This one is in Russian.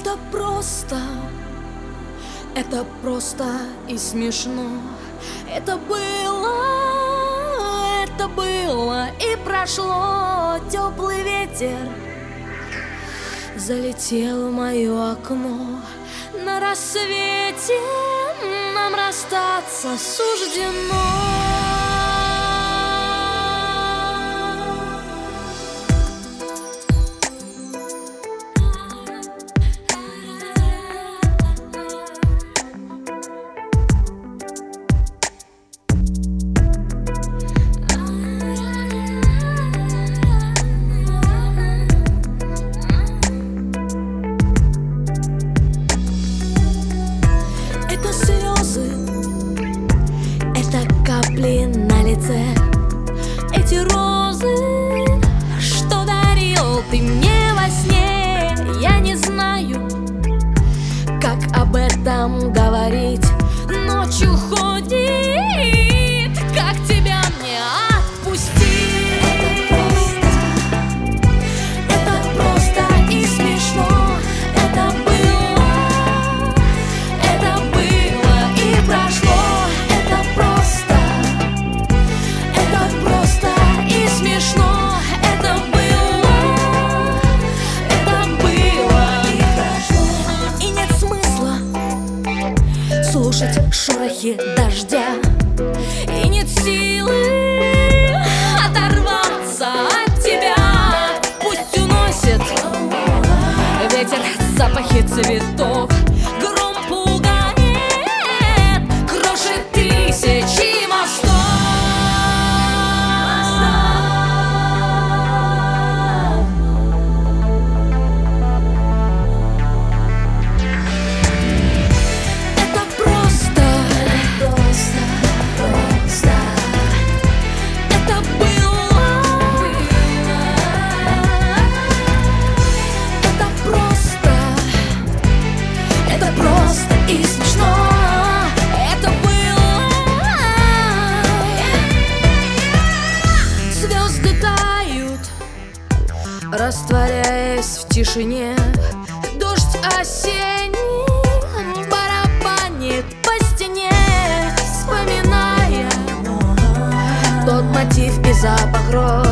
Это просто и смешно. Это было и прошло. Теплый ветер залетел в мое окно. На рассвете нам расстаться суждено. Это слезы, это капли на лице, эти розы, что дарил ты мне во сне. Я не знаю, как об этом говорить. Ночью ходит, как тебя мне отпустить? Это просто и смешно. Это было и прошло. Это просто и смешно. Это было и прошло. И нет смысла слушать шорохи дождя, и нет силы оторваться от тебя. Пусть уносит ветер запахи цветов, гром пугает, крошит тысячи мостов. Это просто. Это было. Это просто и смешно. Это было. Звезды тают, растворяясь в тишине. Дождь осенний барабанит по стене, вспоминая тот мотив и запах роз.